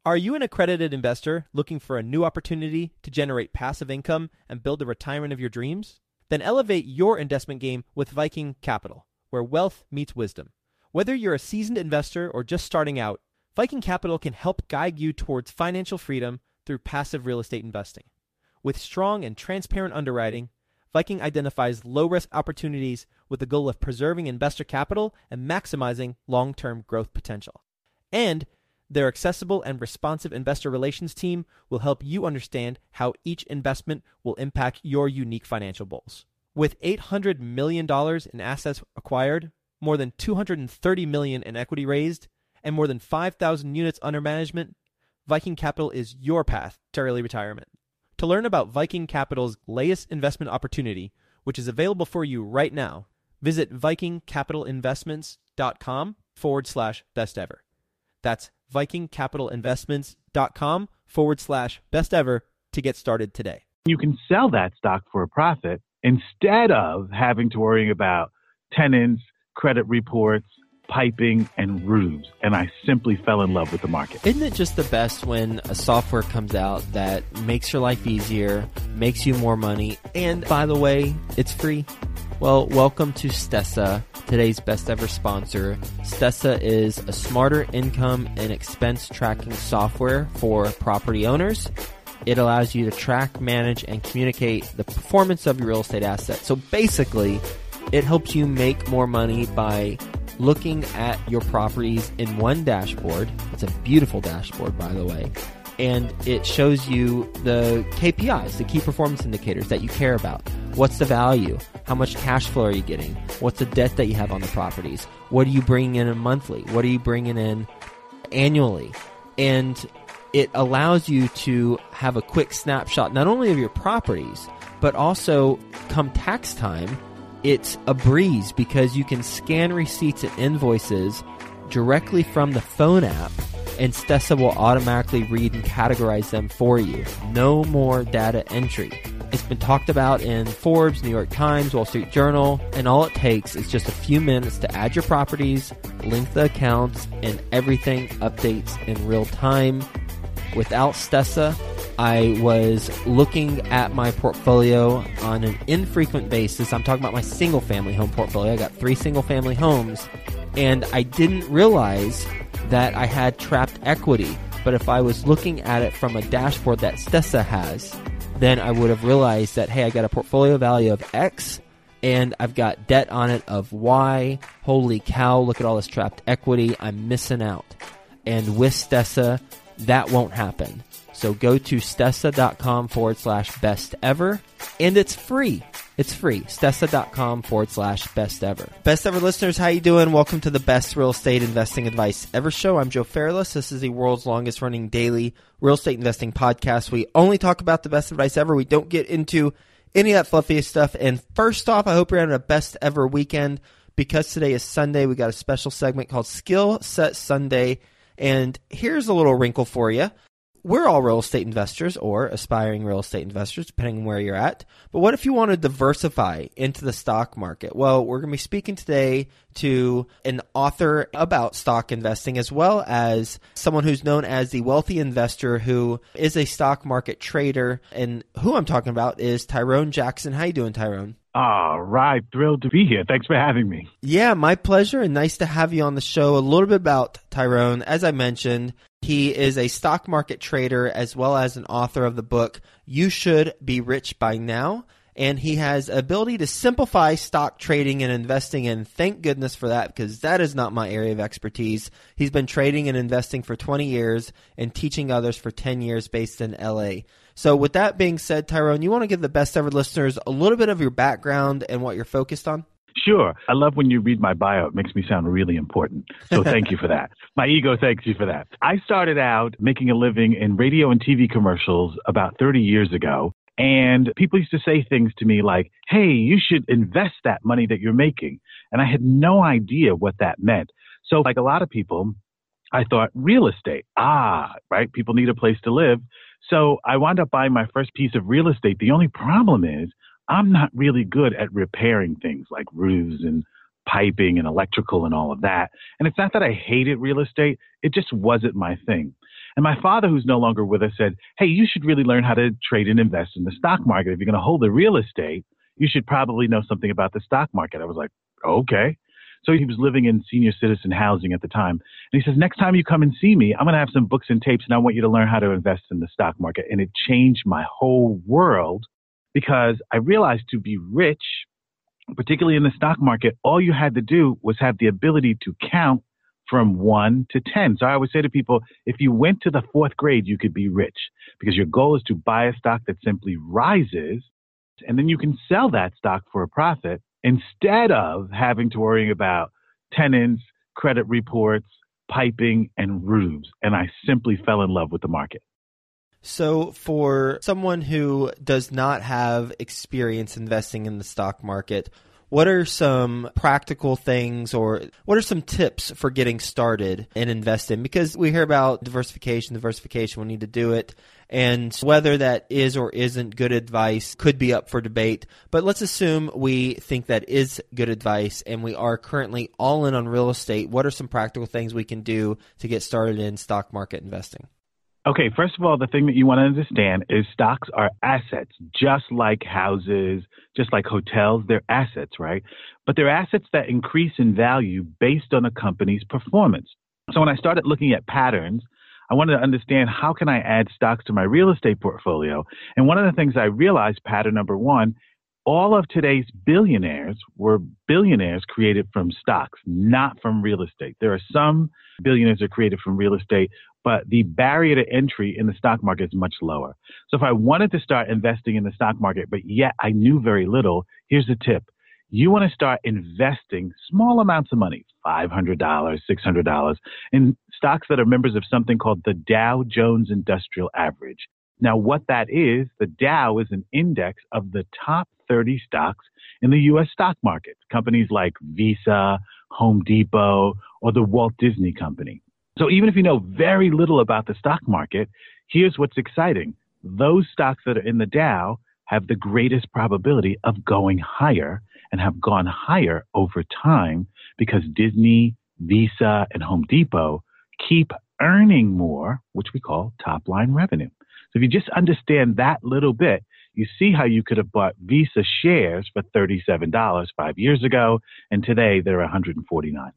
Are you an accredited investor looking for a new opportunity to generate passive income and build the retirement of your dreams? Then elevate your investment game with Viking Capital, where wealth meets wisdom. Whether you're a seasoned investor or just starting out, Viking Capital can help guide you towards financial freedom through passive real estate investing. With strong and transparent underwriting, Viking identifies low-risk opportunities with the goal of preserving investor capital and maximizing long-term growth potential. And their accessible and responsive investor relations team will help you understand how each investment will impact your unique financial goals. With $800 million in assets acquired, more than $230 million in equity raised, and more than 5,000 units under management, Viking Capital is your path to early retirement. To learn about Viking Capital's latest investment opportunity, which is available for you right now, visit vikingcapitalinvestments.com/best ever. That's vikingcapitalinvestments.com/best ever to get started today. You can sell that stock for a profit instead of having to worry about tenants, credit reports, piping, and roofs. And I simply fell in love with the market. Isn't it just the best when a software comes out that makes your life easier, makes you more money, and by the way, it's free? Well, welcome to Stessa, today's best ever sponsor. Stessa is a smarter income and expense tracking software for property owners. It allows you to track, manage, and communicate the performance of your real estate asset. So basically, it helps you make more money by looking at your properties in one dashboard. It's a beautiful dashboard, by the way. And it shows you the KPIs, the key performance indicators that you care about. What's the value? How much cash flow are you getting? What's the debt that you have on the properties? What are you bringing in monthly? What are you bringing in annually? And it allows you to have a quick snapshot, not only of your properties, but also come tax time, it's a breeze because you can scan receipts and invoices directly from the phone app, and Stessa will automatically read and categorize them for you. No more data entry. It's been talked about in Forbes, New York Times, Wall Street Journal, and all it takes is just a few minutes to add your properties, link the accounts, and everything updates in real time. Without Stessa, I was looking at my portfolio on an infrequent basis. I'm talking about my single-family home portfolio. I got 3 single-family homes, and I didn't realize that I had trapped equity. But if I was looking at it from a dashboard that Stessa has, then I would have realized that, hey, I got a portfolio value of X, and I've got debt on it of Y. Holy cow, look at all this trapped equity. I'm missing out. And with Stessa, that won't happen. So go to stessa.com/best ever, and it's free. It's free. Stessa.com/best ever. Best ever listeners, how you doing? Welcome to the best real estate investing advice ever show. I'm Joe Fairless. This is the world's longest running daily real estate investing podcast. We only talk about the best advice ever. We don't get into any of that fluffy stuff. And first off, I hope you're having a best ever weekend. Because today is Sunday, we got a special segment called Skill Set Sunday. And here's a little wrinkle for you. We're all real estate investors or aspiring real estate investors, depending on where you're at. But what if you want to diversify into the stock market? Well, we're going to be speaking today to an author about stock investing, as well as someone who's known as the wealthy investor who is a stock market trader. And who I'm talking about is Tyrone Jackson. How you doing, Tyrone? All right. Thrilled to be here. Thanks for having me. Yeah, my pleasure, and nice to have you on the show. A little bit about Tyrone. As I mentioned, he is a stock market trader as well as an author of the book, You Should Be Rich by Now. And he has ability to simplify stock trading and investing, and thank goodness for that, because that is not my area of expertise. He's been trading and investing for 20 years and teaching others for 10 years based in LA. So with that being said, Tyrone, you want to give the best ever listeners a little bit of your background and what you're focused on? Sure. I love when you read my bio. It makes me sound really important. So thank you for that. My ego thanks you for that. I started out making a living in radio and TV commercials about 30 years ago. And people used to say things to me like, hey, you should invest that money that you're making. And I had no idea what that meant. So like a lot of people, I thought real estate. Right. People need a place to live. So I wound up buying my first piece of real estate. The only problem is I'm not really good at repairing things like roofs and piping and electrical and all of that. And it's not that I hated real estate. It just wasn't my thing. And my father, who's no longer with us, said, hey, you should really learn how to trade and invest in the stock market. If you're going to hold the real estate, you should probably know something about the stock market. I was like, okay. So he was living in senior citizen housing at the time. And he says, next time you come and see me, I'm going to have some books and tapes, and I want you to learn how to invest in the stock market. And it changed my whole world because I realized to be rich, particularly in the stock market, all you had to do was have the ability to count from 1 to 10. So I always say to people, if you went to the 4th grade, you could be rich because your goal is to buy a stock that simply rises, and then you can sell that stock for a profit instead of having to worry about tenants, credit reports, piping, and roofs. And I simply fell in love with the market. So for someone who does not have experience investing in the stock market, what are some practical things or what are some tips for getting started in investing? Because we hear about diversification, we need to do it. And whether that is or isn't good advice could be up for debate. But let's assume we think that is good advice and we are currently all in on real estate. What are some practical things we can do to get started in stock market investing? Okay, first of all, the thing that you want to understand is stocks are assets, just like houses, just like hotels, they're assets, right? But they're assets that increase in value based on a company's performance. So when I started looking at patterns, I wanted to understand how can I add stocks to my real estate portfolio? And one of the things I realized, pattern number one, all of today's billionaires were billionaires created from stocks, not from real estate. There are some billionaires that are created from real estate, but the barrier to entry in the stock market is much lower. So if I wanted to start investing in the stock market, but yet I knew very little, here's the tip. You want to start investing small amounts of money, $500, $600, in stocks that are members of something called the Dow Jones Industrial Average. Now, what that is, the Dow is an index of the top 30 stocks in the U.S. stock market, companies like Visa, Home Depot, or the Walt Disney Company. So even if you know very little about the stock market, here's what's exciting. Those stocks that are in the Dow have the greatest probability of going higher and have gone higher over time because Disney, Visa, and Home Depot keep earning more, which we call top line revenue. So if you just understand that little bit, you see how you could have bought Visa shares for $37 5 years ago, and today they're $149.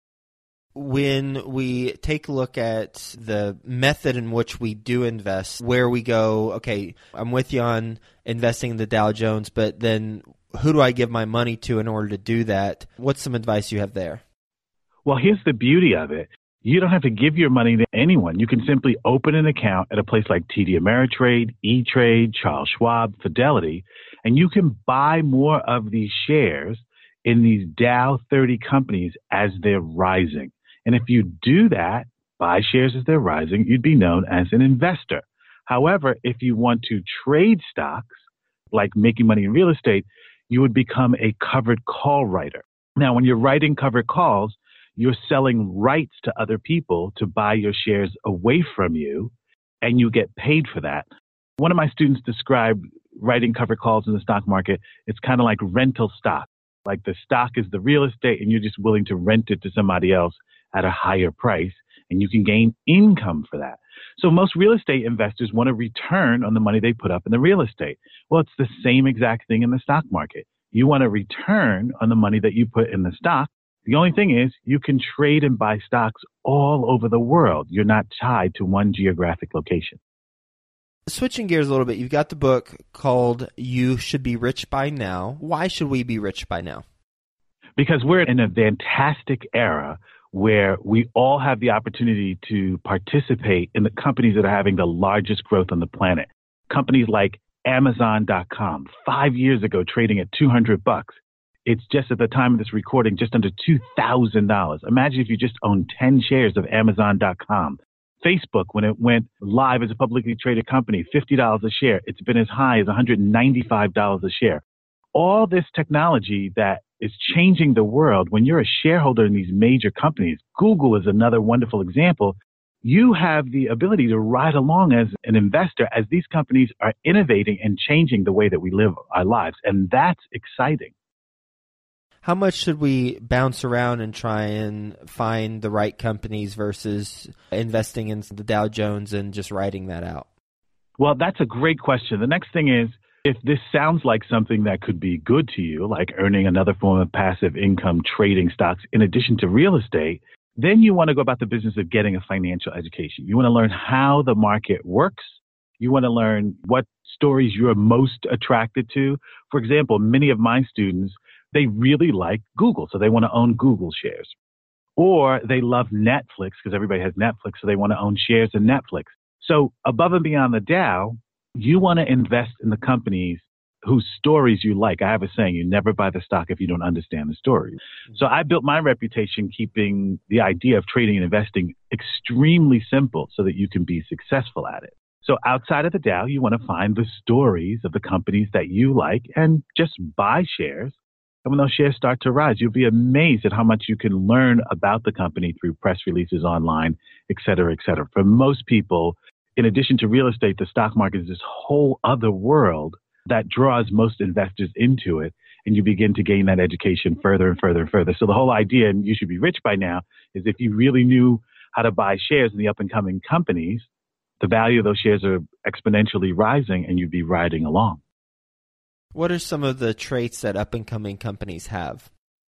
When we take a look at the method in which we do invest, where we go, okay, I'm with you on investing in the Dow Jones, but then who do I give my money to in order to do that? What's some advice you have there? Well, here's the beauty of it. You don't have to give your money to anyone. You can simply open an account at a place like TD Ameritrade, E-Trade, Charles Schwab, Fidelity, and you can buy more of these shares in these Dow 30 companies as they're rising. And if you do that, buy shares as they're rising, you'd be known as an investor. However, if you want to trade stocks, like making money in real estate, you would become a covered call writer. Now, when you're writing covered calls, you're selling rights to other people to buy your shares away from you, and you get paid for that. One of my students described writing covered calls in the stock market. It's kind of like rental stock. Like the stock is the real estate, and you're just willing to rent it to somebody else at a higher price, and you can gain income for that. So most real estate investors want a return on the money they put up in the real estate. Well, it's the same exact thing in the stock market. You want a return on the money that you put in the stock. The only thing is you can trade and buy stocks all over the world. You're not tied to one geographic location. Switching gears a little bit, you've got the book called You Should Be Rich by Now. Why should we be rich by now? Because we're in a fantastic era where we all have the opportunity to participate in the companies that are having the largest growth on the planet. Companies like Amazon.com, 5 years ago, trading at $200. It's just at the time of this recording, just under $2,000. Imagine if you just owned 10 shares of Amazon.com. Facebook, when it went live as a publicly traded company, $50 a share. It's been as high as $195 a share. All this technology that is changing the world. When you're a shareholder in these major companies, Google is another wonderful example. You have the ability to ride along as an investor as these companies are innovating and changing the way that we live our lives. And that's exciting. How much should we bounce around and try and find the right companies versus investing in the Dow Jones and just writing that out? Well, that's a great question. The next thing is, if this sounds like something that could be good to you, like earning another form of passive income trading stocks in addition to real estate, then you want to go about the business of getting a financial education. You want to learn how the market works. You want to learn what stories you're most attracted to. For example, many of my students, they really like Google, so they want to own Google shares. Or they love Netflix because everybody has Netflix, so they want to own shares in Netflix. So above and beyond the Dow, you want to invest in the companies whose stories you like. I have a saying, you never buy the stock if you don't understand the story. So I built my reputation keeping the idea of trading and investing extremely simple so that you can be successful at it. So outside of the Dow, you want to find the stories of the companies that you like and just buy shares. And when those shares start to rise, you'll be amazed at how much you can learn about the company through press releases online, et cetera, et cetera. For most people, in addition to real estate, the stock market is this whole other world that draws most investors into it. And you begin to gain that education further and further and further. So the whole idea, and you should be rich by now, is if you really knew how to buy shares in the up and coming companies, the value of those shares are exponentially rising and you'd be riding along. What are some of the traits that up-and-coming companies have?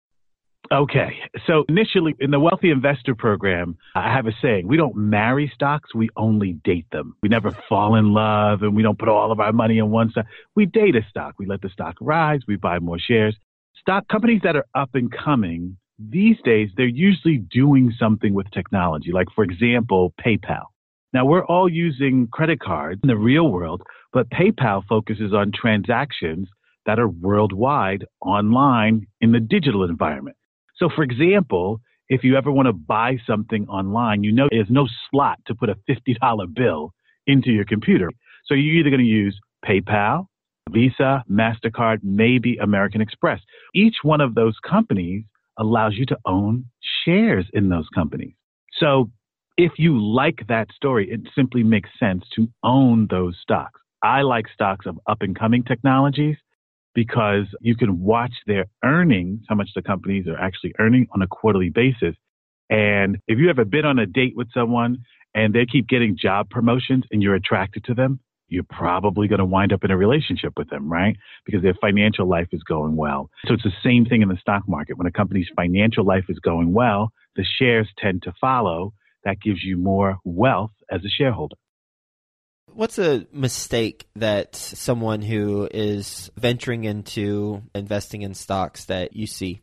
Okay. So initially in the Wealthy Investor Program, I have a saying, we don't marry stocks, we only date them. We never fall in love and we don't put all of our money in one stock. We date a stock. We let the stock rise. We buy more shares. Stock companies that are up and coming, these days, they're usually doing something with technology. Like, for example, PayPal. Now, we're all using credit cards in the real world, but PayPal focuses on transactions that are worldwide, online, in the digital environment. So, for example, if you ever want to buy something online, you know there's no slot to put a $50 bill into your computer. So you're either going to use PayPal, Visa, MasterCard, maybe American Express. Each one of those companies allows you to own shares in those companies. So if you like that story, it simply makes sense to own those stocks. I like stocks of up-and-coming technologies because you can watch their earnings, how much the companies are actually earning on a quarterly basis. And if you ever been on a date with someone and they keep getting job promotions and you're attracted to them, you're probably going to wind up in a relationship with them, right? Because their financial life is going well. So it's the same thing in the stock market. When a company's financial life is going well, the shares tend to follow. That gives you more wealth as a shareholder. What's a mistake that someone who is venturing into investing in stocks that you see?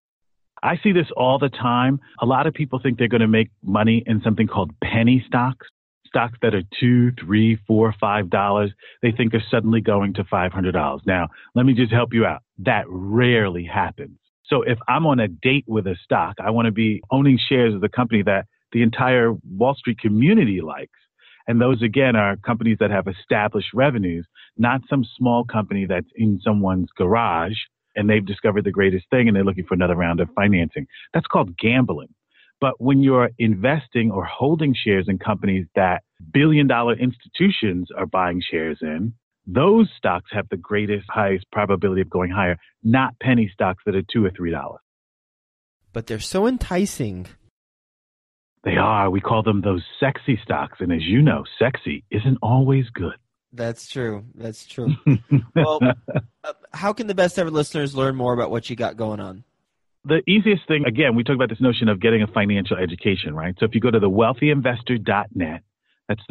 I see this all the time. A lot of people think they're going to make money in something called penny stocks, stocks that are $2, $3, $4, $5. They think are suddenly going to $500. Now, let me just help you out. That rarely happens. So if I'm on a date with a stock, I want to be owning shares of the company that the entire Wall Street community likes. And those, again, are companies that have established revenues, not some small company that's in someone's garage and they've discovered the greatest thing and they're looking for another round of financing. That's called gambling. But when you're investing or holding shares in companies that billion-dollar institutions are buying shares in, those stocks have the greatest, highest probability of going higher, not penny stocks that are $2 or $3. But they're so enticing. They are. We call them those sexy stocks. And as you know, sexy isn't always good. That's true. That's true. Well, how can the best ever listeners learn more about what you got going on? The easiest thing, again, we talk about this notion of getting a financial education, right? So if you go to thewealthyinvestor.net, that's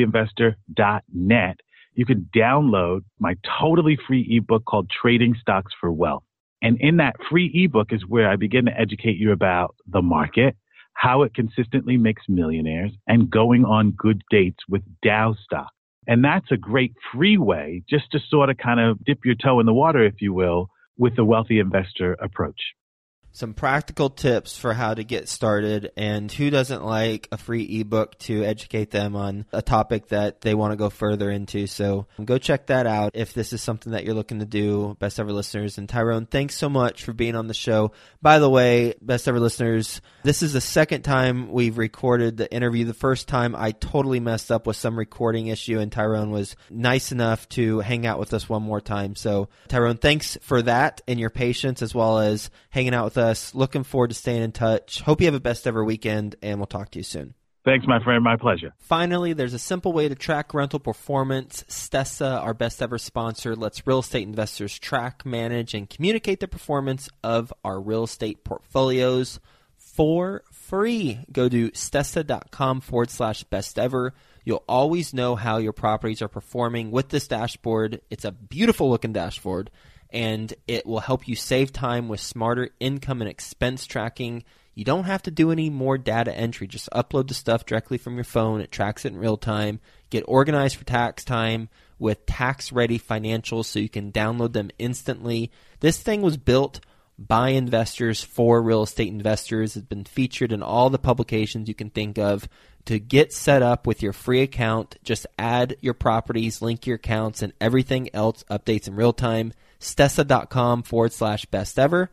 thewealthyinvestor.net, you can download my totally free ebook called Trading Stocks for Wealth. And in that free ebook is where I begin to educate you about the market, how it consistently makes millionaires, and going on good dates with Dow stock. And that's a great free way just to sort of kind of dip your toe in the water, if you will, with the Wealthy Investor approach. Some practical tips for how to get started, and who doesn't like a free ebook to educate them on a topic that they want to go further into. So go check that out if this is something that you're looking to do, Best Ever listeners. And Tyrone, thanks so much for being on the show. By the way, Best Ever listeners, this is the second time we've recorded the interview. The first time I totally messed up with some recording issue, and Tyrone was nice enough to hang out with us one more time. So Tyrone, thanks for that and your patience, as well as hanging out with us. Looking forward to staying in touch. Hope you have a best ever weekend, and we'll talk to you soon. Thanks, my friend. My pleasure. Finally, there's a simple way to track rental performance. Stessa, our best ever sponsor, lets real estate investors track, manage, and communicate the performance of our real estate portfolios for free. Go to stessa.com/best ever. You'll always know how your properties are performing with this dashboard. It's a beautiful looking dashboard, and it will help you save time with smarter income and expense tracking. You don't have to do any more data entry. Just upload the stuff directly from your phone. It tracks it in real time. Get organized for tax time with tax-ready financials so you can download them instantly. This thing was built by investors for real estate investors. It's been featured in all the publications you can think of. To get set up with your free account, just add your properties, link your accounts, and everything else updates in real time. Stessa.com/best ever.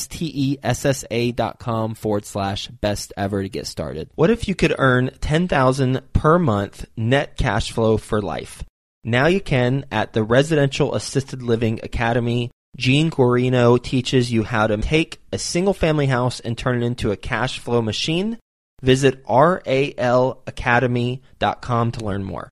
STESSA.com/best ever to get started. What if you could earn $10,000 per month net cash flow for life? Now you can at the Residential Assisted Living Academy. Gene Guarino teaches you how to take a single family house and turn it into a cash flow machine. Visit RALacademy.com to learn more.